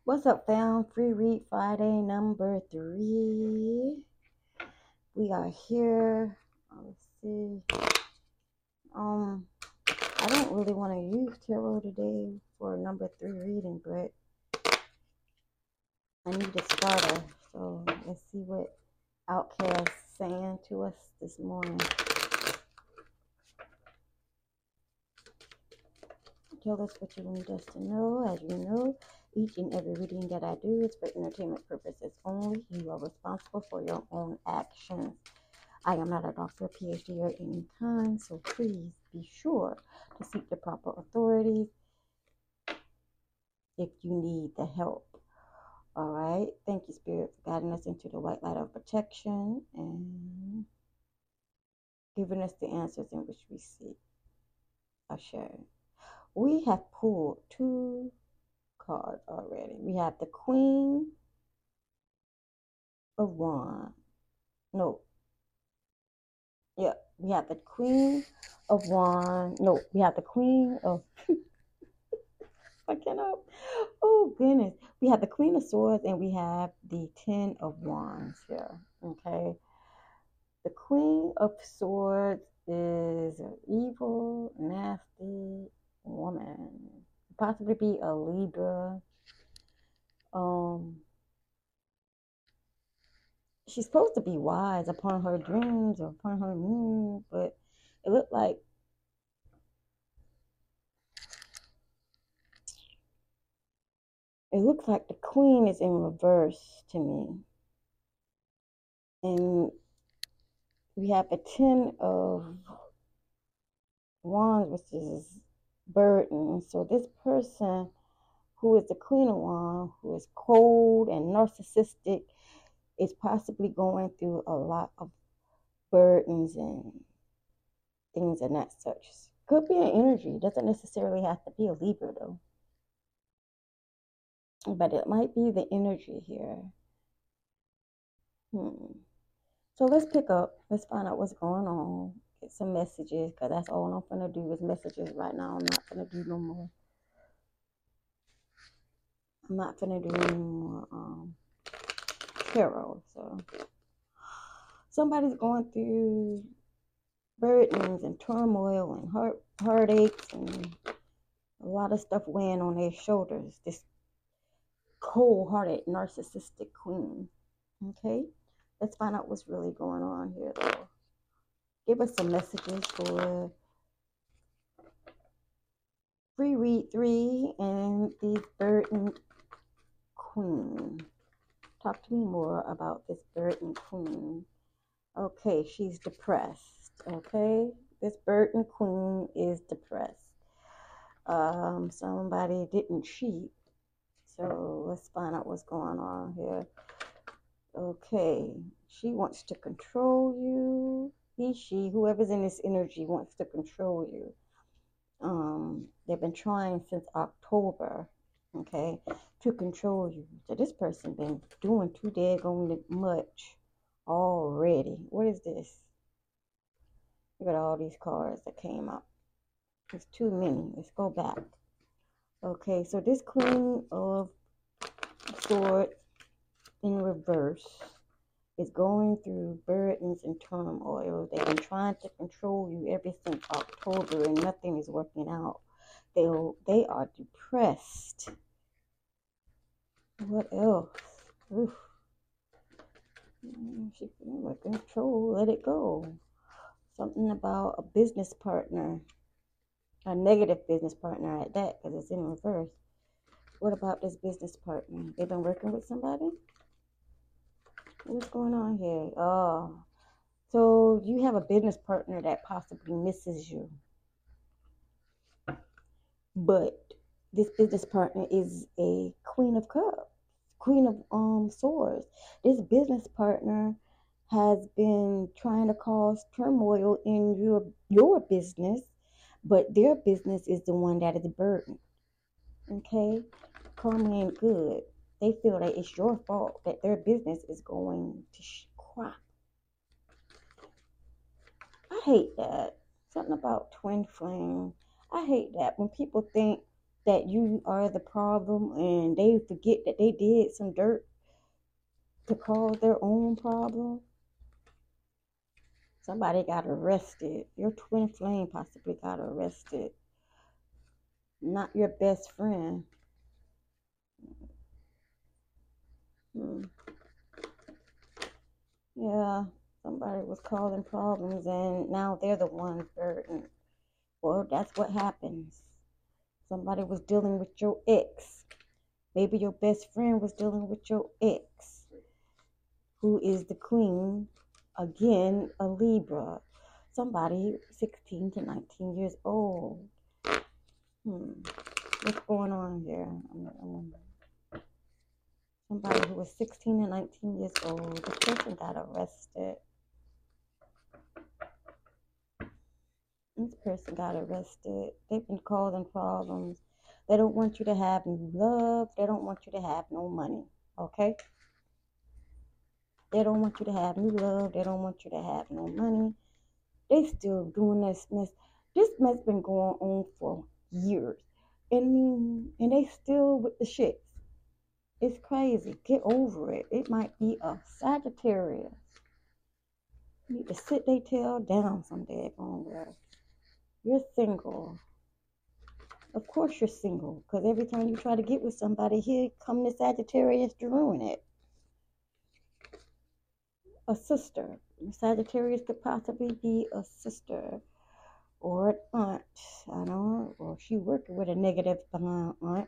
What's up, fam? Free Read Friday number 3. We are here. Let's see. Um, I don't really want to use tarot today for number 3 reading, but I need a starter. So let's see what Outcast saying to us this morning. Tell us what you need us to know. As you know, each and every reading that I do is for entertainment purposes only. You are responsible for your own actions. I am not a doctor, PhD, or any kind, so please be sure to seek the proper authorities if you need the help. All right. Thank you, Spirit, for guiding us into the white light of protection and giving us the answers in which we seek. Ashe. We have pulled 2 cards already. We have the Queen of Wands. No. Yeah, we have the Queen of Wands. No, we have the Queen of... I cannot. Oh, goodness. We have the Queen of Swords and we have the Ten of Wands here. Okay. The Queen of Swords is an evil, nasty woman. Possibly be a Libra. She's supposed to be wise upon her dreams or upon her moon, but it looked like the Queen is in reverse to me. And we have a Ten of Wands, which is burden. So this person who is the Queen of Wands, who is cold and narcissistic, is possibly going through a lot of burdens and things and that such. Could be an energy. Doesn't necessarily have to be a Libra though. But it might be the energy here. So let's pick up. Let's find out what's going on. Get some messages, because that's all I'm going to do is messages right now. I'm not going to do no more. I'm not going to do any more tarot. So somebody's going through burdens and turmoil and heartaches and a lot of stuff weighing on their shoulders. This cold-hearted, narcissistic queen. Okay? Let's find out what's really going on here, though. Give us some messages for Free Read 3 and the burdened queen. Talk to me more about this burdened queen. Okay, she's depressed. Okay, this burdened queen is depressed. Somebody didn't cheat. So let's find out what's going on here. Okay, she wants to control you. She, whoever's in this energy wants to control you. They've been trying since October, okay, to control you. So this person been doing too daggone much already. What is this? Look at all these cards that came up. It's too many. Let's go back. Okay, so this Queen of Swords in reverse is going through burdens and turmoil. They've been trying to control you ever since October and nothing is working out. They are depressed. What else? Oof. She feeling control. Let it go. Something about a business partner. A negative business partner at that, because it's in reverse. What about this business partner? They've been working with somebody? What's going on here? Oh. So you have a business partner that possibly misses you. But this business partner is a Queen of Cups, Queen of Swords. This business partner has been trying to cause turmoil in your business, but their business is the one that is burdened. Okay? Karma ain't good. They feel that it's your fault that their business is going to crap. I hate that. Something about twin flame. I hate that when people think that you are the problem, and they forget that they did some dirt to cause their own problem. Somebody got arrested. Your twin flame possibly got arrested. Not your best friend. Yeah, somebody was causing problems, and now they're the ones burdened. Well, that's what happens. Somebody was dealing with your ex. Maybe your best friend was dealing with your ex, who is the queen, again, a Libra. Somebody 16 to 19 years old. What's going on here? Somebody who was 16 and 19 years old. The person got arrested. This person got arrested. They've been causing problems. They don't want you to have no love. They don't want you to have no money. Okay? They don't want you to have new love. They don't want you to have no money. They still doing this mess. This mess been going on for years. And they still with the shits. It's crazy. Get over it. It might be a Sagittarius. You need to sit their tail down someday, girl. You're single. Of course you're single. Because every time you try to get with somebody, here come the Sagittarius to ruin it. A sister. Sagittarius could possibly be a sister or an aunt. I don't know. Or she working with a negative aunt.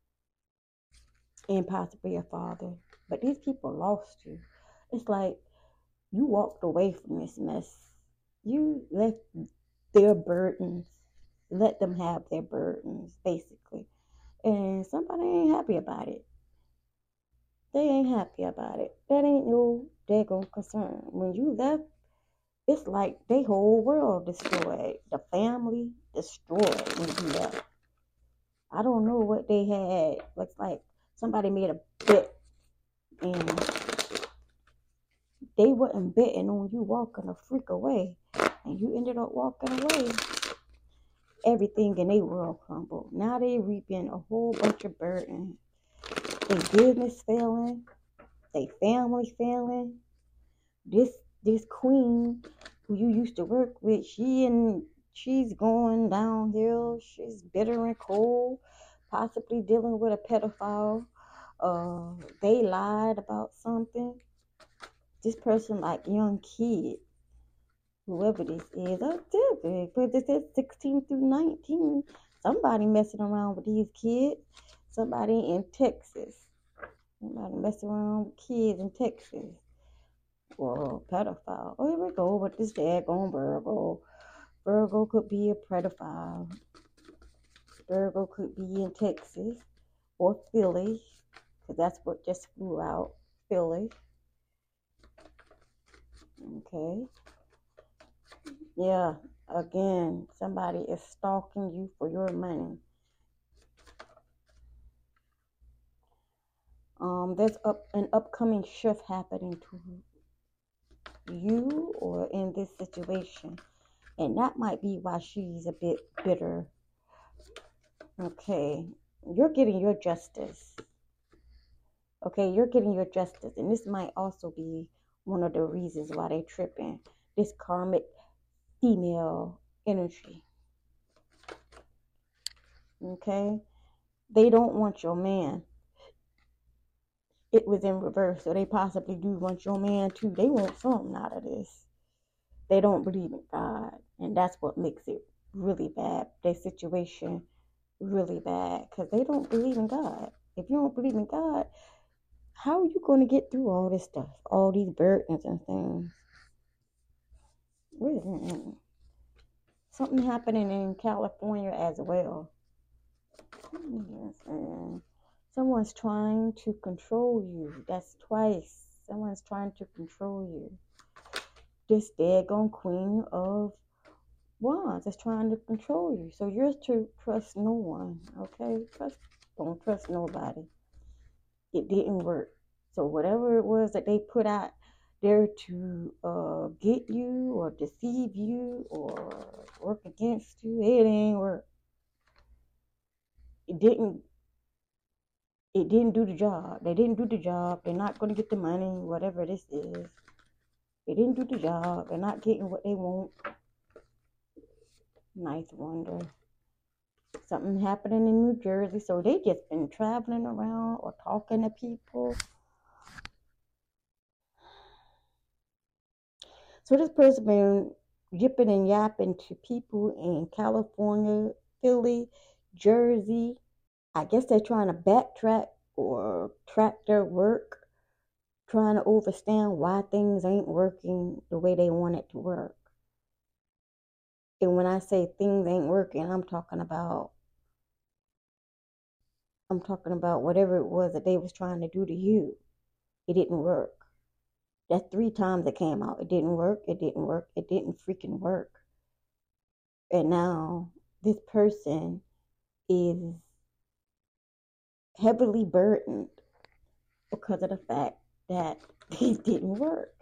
And possibly a father. But these people lost you. It's like you walked away from this mess. You left their burdens. Let them have their burdens, basically. And somebody ain't happy about it. They ain't happy about it. That ain't no daggone concern. When you left, it's like their whole world destroyed. The family destroyed when you left. I don't know what they had. Looks like somebody made a bet, and they wasn't betting on you walking a freak away, and you ended up walking away. Everything in their world crumbled. Now they reaping a whole bunch of burden. Their business failing, their family failing. This queen who you used to work with, she's going downhill. She's bitter and cold, possibly dealing with a pedophile. They lied about something. This person like young kid, whoever this is, but this is 16 through 19. Somebody messing around with these kids. Somebody in Texas. Somebody messing around with kids in Texas. Or pedophile. Oh, here we go with this daggone Virgo. Virgo could be a pedophile. Virgo could be in Texas or Philly, because that's what just flew out. Philly. Okay. Yeah, again, somebody is stalking you for your money. There's an upcoming shift happening to you or in this situation, and that might be why she's a bit bitter. Okay, you're getting your justice. Okay, you're getting your justice, and this might also be one of the reasons why they tripping. This karmic female energy. Okay, they don't want your man. It was in reverse, so they possibly do want your man too. They want something out of this. They don't believe in God, and that's what makes it really bad. Their situation really bad, because they don't believe in God. If you don't believe in God, how are you going to get through all this stuff, all these burdens and things? Something happening in California as well. Someone's trying to control you. That's twice. Someone's trying to control you. This daggone Queen of Wands is trying to control you. So you're to trust no one. Okay? Don't trust nobody. It didn't work. So whatever it was that they put out there to get you or deceive you or work against you, it ain't work. it didn't it didn't do the job. They didn't do the job. They're not going to get the money, whatever this is. They didn't do the job. They're not getting what they want. Ninth wonder. Something happening in New Jersey. So they just been traveling around or talking to people. So this person been yipping and yapping to people in California, Philly, Jersey. I guess they're trying to backtrack or track their work, trying to understand why things ain't working the way they want it to work. And when I say things ain't working, I'm talking about whatever it was that they was trying to do to you. It didn't work. That's 3 times it came out. It didn't work. It didn't work. It didn't freaking work. And now this person is heavily burdened because of the fact that it didn't work.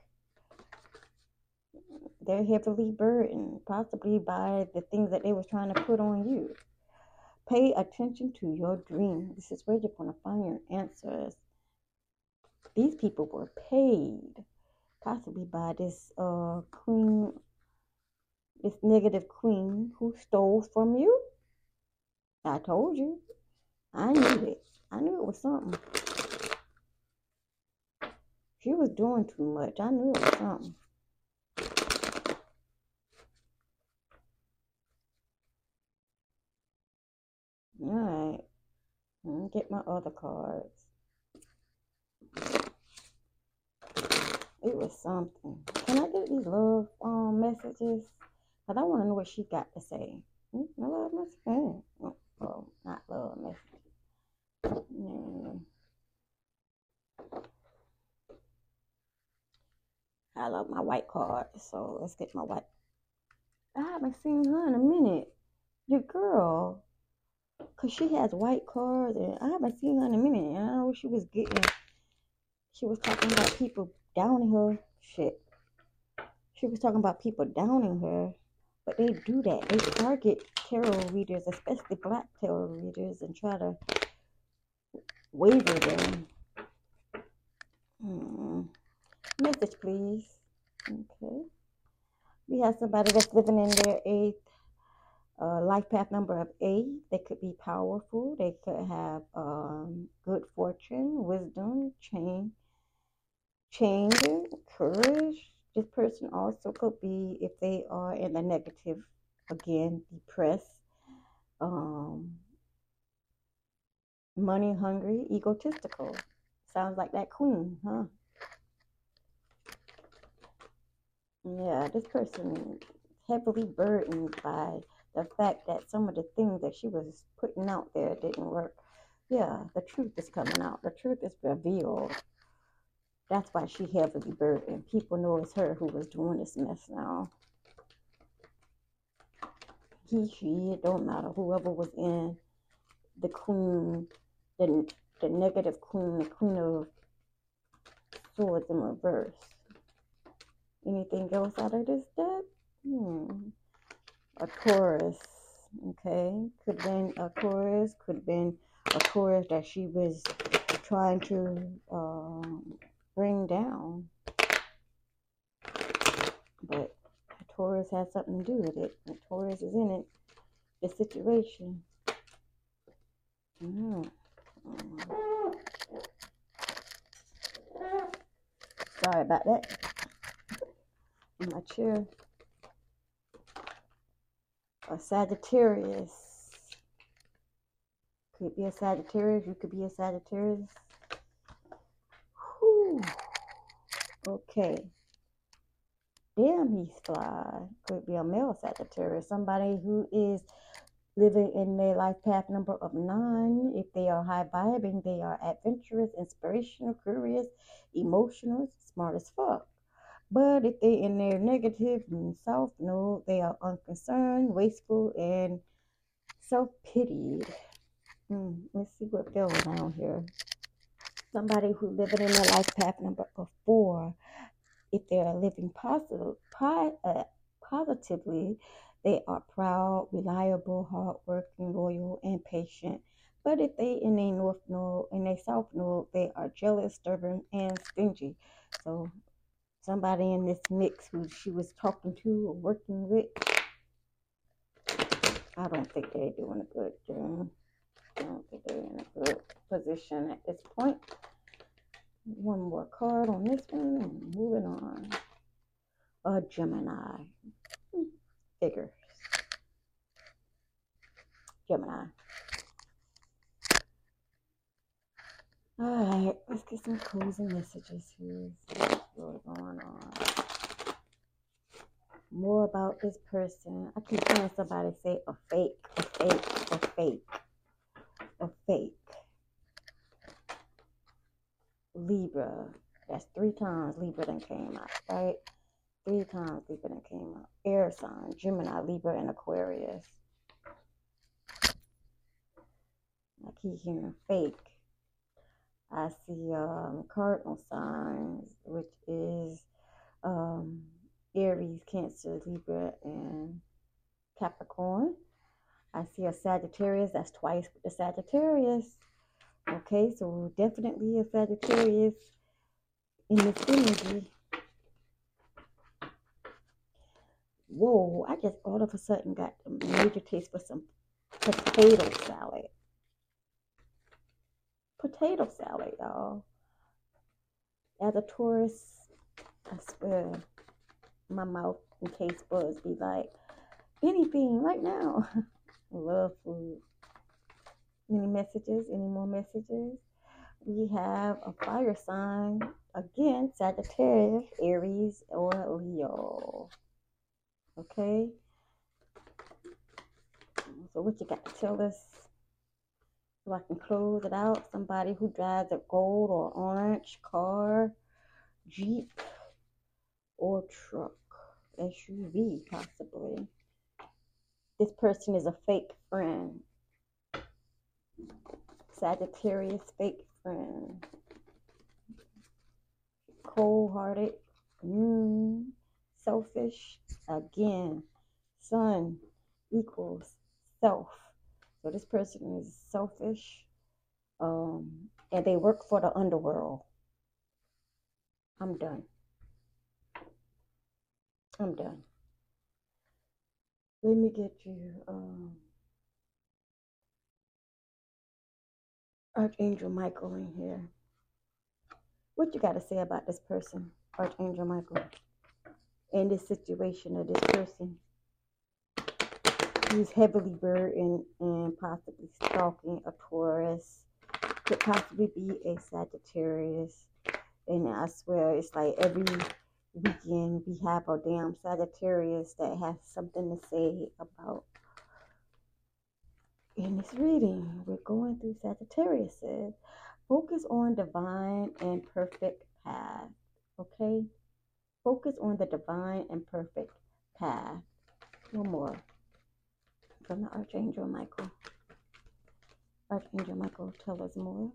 They're heavily burdened, possibly by the things that they was trying to put on you. Pay attention to your dream. This is where you're going to find your answers. These people were paid, possibly by this queen, this negative queen who stole from you. I told you. I knew it. I knew it was something. She was doing too much. I knew it was something. Alright. Let me get my other cards. It was something. Can I get these love messages? Because I want to know what she got to say. No love message? Oh, not love message. I love my white card. So let's get my white. I haven't seen her in a minute. Your girl. Because she has white cards, and I haven't seen her in a minute. And I don't know what she was getting. She was talking about people downing her. Shit. She was talking about people downing her. But they do that. They target tarot readers, especially black tarot readers, and try to waver them. Message, please. Okay. We have somebody that's living in their 8th life path number of 8. They could be powerful. They could have good fortune, wisdom, change, courage. This person also could be, if they are in the negative, again, depressed, money hungry, egotistical. Sounds like that queen, huh? Yeah, this person heavily burdened by the fact that some of the things that she was putting out there didn't work. Yeah, the truth is coming out. The truth is revealed. That's why she heavily burdened. People know it's her who was doing this mess now. He, she, it don't matter. Whoever was in the queen, the negative queen, the queen of swords in reverse. Anything else out of this deck? A Taurus. Okay. Could have been a Taurus. Could have been a Taurus that she was trying to bring down. But Taurus has something to do with it. And Taurus is in it. The situation. Sorry about that. In my chair. A Sagittarius. Could be a Sagittarius. You could be a Sagittarius. Whew. Okay. Damn, he's fly. Could be a male Sagittarius. Somebody who is living in their life path number of 9. If they are high vibing, they are adventurous, inspirational, curious, emotional, smart as fuck. But if they in their negative and south node, they are unconcerned, wasteful, and self-pitied. Let's see what fell down here. Somebody who living in their life path number of 4. If they are living positively, they are proud, reliable, hardworking, loyal, and patient. But if they in a north node, in a south node, they are jealous, stubborn, and stingy. So somebody in this mix who she was talking to or working with, I don't think they're doing a good job. I don't think they're in a good position at this point. One more card on this one and moving on. A Gemini. Figures. Gemini. Alright, let's get some closing messages here. What's going on? More about this person. I keep hearing somebody say a fake, a fake, a fake, a fake. Libra. That's 3 times Libra done came out, right? 3 times Libra done came out. Air sign, Gemini, Libra, and Aquarius. I keep hearing fake. I see cardinal signs, which is Aries, Cancer, Libra, and Capricorn. I see a Sagittarius. That's twice with the Sagittarius. Okay, so definitely a Sagittarius in this energy. Whoa, I just all of a sudden got a major taste for some potato salad. Potato salad, y'all. As a Taurus, I swear, my mouth and taste buds be like, anything right now. I love food. Any messages? Any more messages? We have a fire sign. Again, Sagittarius, Aries, or Leo. Okay? So what you got to tell us? So I can close it out. Somebody who drives a gold or orange car, Jeep, or truck, SUV possibly. This person is a fake friend. Sagittarius, fake friend. Cold-hearted, selfish. Again, sun equals self. So this person is selfish, and they work for the underworld. I'm done. I'm done. Let me get you Archangel Michael in here. What you got to say about this person, Archangel Michael, and this situation of this person? He's heavily burdened and possibly stalking a Taurus. Could possibly be a Sagittarius. And I swear, it's like every weekend we have a damn Sagittarius that has something to say about. In this reading, we're going through Sagittarius. Focus on divine and perfect path. Okay? Focus on the divine and perfect path. One more. From the Archangel Michael. Archangel Michael, tell us more.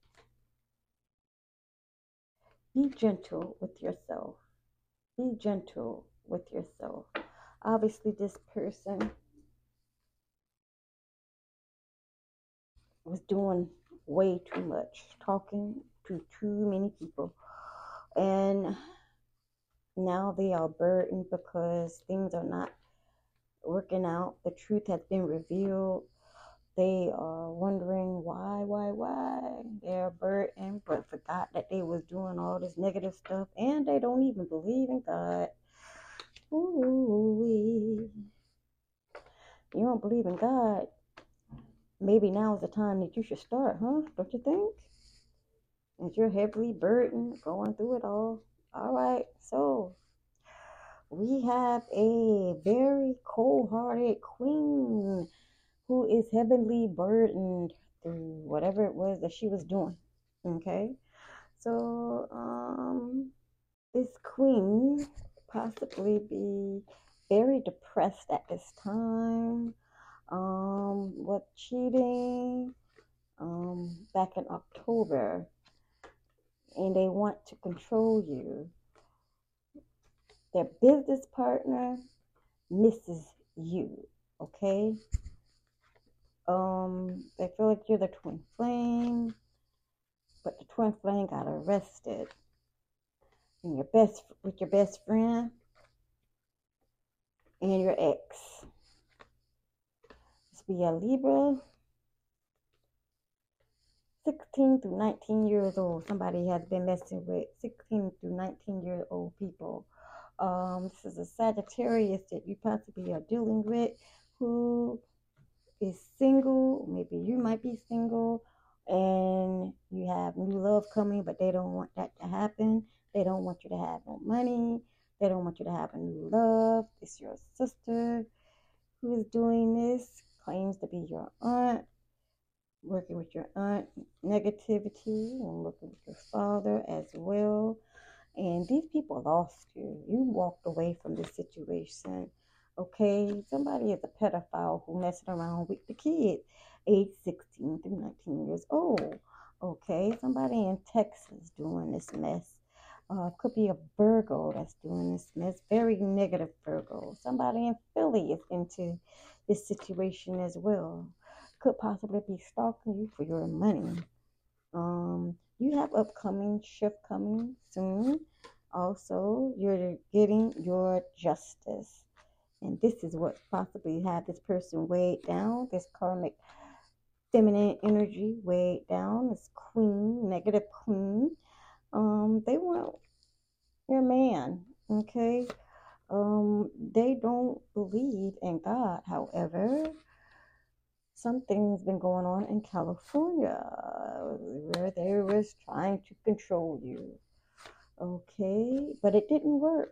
Be gentle with yourself. Be gentle with yourself. Obviously, this person was doing way too much, talking to too many people. And now they are burdened because things are not working out. The truth has been revealed. They are wondering why. They're burdened, but forgot that they was doing all this negative stuff, and they don't even believe in God. Ooh, you don't believe in God? Maybe now is the time that you should start, huh? Don't you think? As you're heavily burdened, going through it all. All right, so we have a very cold-hearted queen who is heavily burdened through whatever it was that she was doing. Okay, so this queen possibly be very depressed at this time. What cheating back in October, and they want to control you. Their business partner misses you. Okay, They feel like you're the twin flame, but the twin flame got arrested. And with your best friend and your ex. This be a Libra, 16 through 19 years old. Somebody has been messing with 16 through 19-year-old people. This is a Sagittarius that you possibly are dealing with who is single. Maybe you might be single and you have new love coming, but they don't want that to happen. They don't want you to have no money. They don't want you to have a new love. It's your sister who is doing this, claims to be your aunt, working with your aunt, negativity, and working with your father as well. And these people lost you. You walked away from this situation. Okay, somebody is a pedophile who messing around with the kids, age 16 to 19 years old. Okay, somebody in Texas doing this mess. Could be a Virgo that's doing this mess. Very negative Virgo. Somebody in Philly is into this situation as well. Could possibly be stalking you for your money. You have upcoming shift coming soon. Also, you're getting your justice. And this is what possibly had this person weighed down, this karmic feminine energy weighed down, this queen, negative queen. They want your man, okay? They don't believe in God, however. Something's been going on in California where they was trying to control you. Okay, but it didn't work.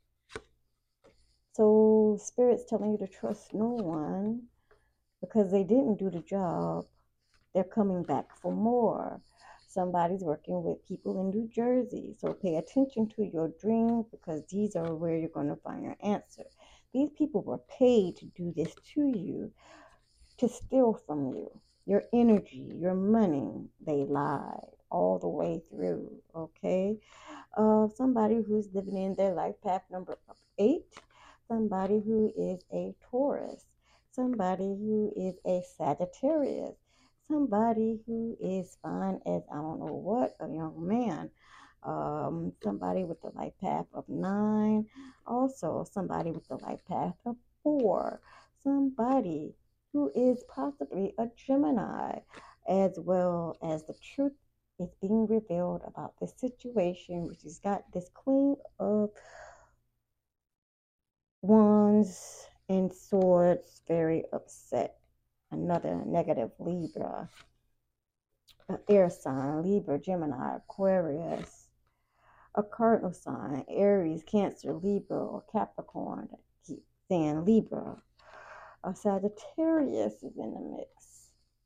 So Spirit's telling you to trust no one because they didn't do the job. They're coming back for more. Somebody's working with people in New Jersey. So pay attention to your dreams because these are where you're going to find your answer. These people were paid to do this to you, to steal from you, your energy, your money. They lied all the way through, okay? Somebody who's living in their life path number 8, somebody who is a Taurus, somebody who is a Sagittarius, somebody who is fine as I don't know what, a young man, somebody with the life path of 9, also somebody with the life path of 4, somebody who is possibly a Gemini, as well as the truth is being revealed about this situation, which has got this Queen of Wands and Swords very upset. Another negative Libra, air sign, Libra, Gemini, Aquarius, a cardinal sign, Aries, Cancer, Libra, or Capricorn. I keep saying Libra. A Sagittarius is in the mix.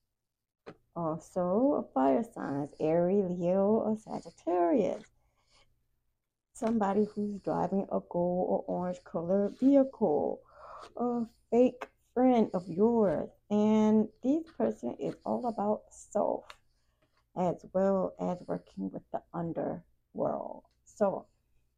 Also, a fire signs, Aries, Leo, or Sagittarius. Somebody who's driving a gold or orange color vehicle. A fake friend of yours. And this person is all about self, as well as working with the underworld. So,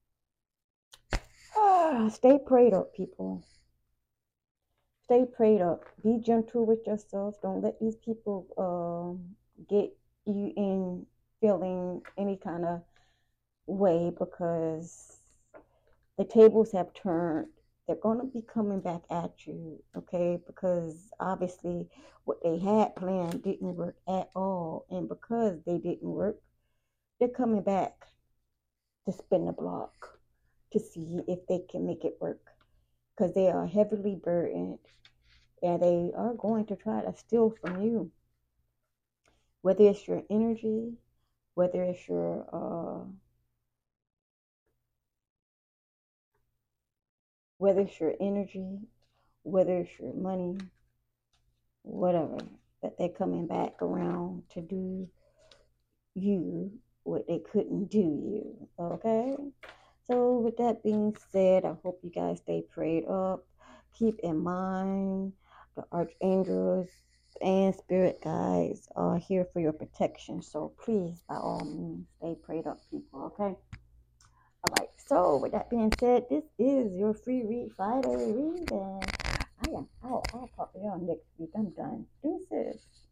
stay prayed up, people. Stay prayed up. Be gentle with yourself. Don't let these people get you in feeling any kind of way because the tables have turned. They're going to be coming back at you, okay? Because obviously what they had planned didn't work at all. And because they didn't work, they're coming back to spin the block to see if they can make it work. Because they are heavily burdened. And they are going to try to steal from you. Whether it's your energy, whether it's your energy, whether it's your money, whatever, that they're coming back around to do you what they couldn't do you. Okay? So with that being said, I hope you guys stay prayed up. Keep in mind the archangels and spirit guides are here for your protection. So please, by all means, stay prayed up, people, okay? All right. So with that being said, this is your free read Friday reading. I'll pop y'all next week. I'm done. Deuces.